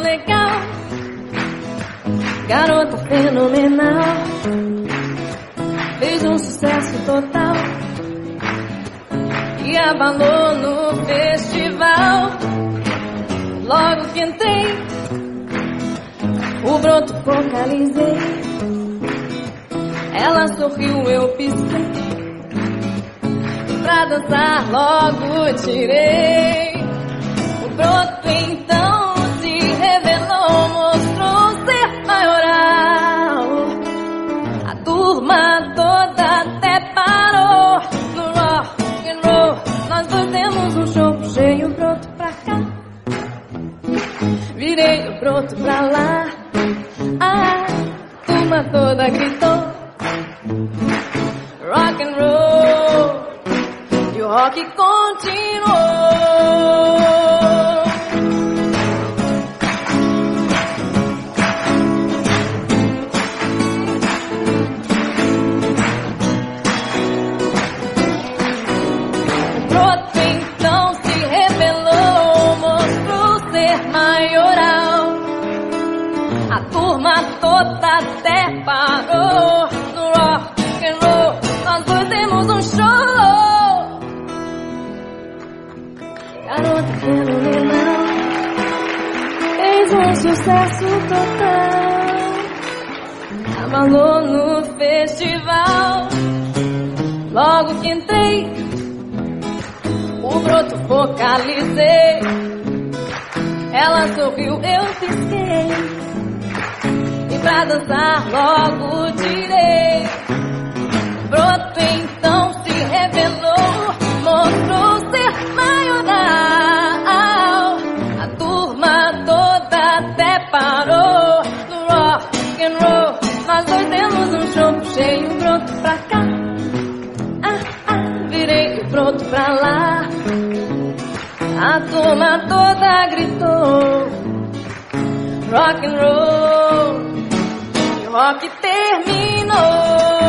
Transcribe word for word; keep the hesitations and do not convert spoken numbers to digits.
legal, garota fenomenal, fez um sucesso total e abalou no festival. Logo que entrei, o broto focalizei, ela sorriu, eu pisquei, pra dançar logo tirei. O broto então se revelou, mostrou ser maioral. A turma toda até parou no rock and roll. Nós dois temos um show cheio, o broto pra cá, virei o broto pra lá. A turma toda gritou rock and roll, e o rock continuou. O broto então se revelou, mostrou ser maioral. A turma toda até parou no rock and roll. Nós dois temos um show. Garota fenomenal, fez um sucesso total, abalou no festival. Logo que entrei, o broto focalizei, ela sorriu, eu pisquei, e pra dançar logo tirei. O broto então se revelou, mostrou ser maioral. A turma toda até parou no rock and roll. Nós dois temos um show cheio, o broto pra cá, ah, ah, virei o broto pra lá. A turma toda gritou rock and roll, e o rock terminou.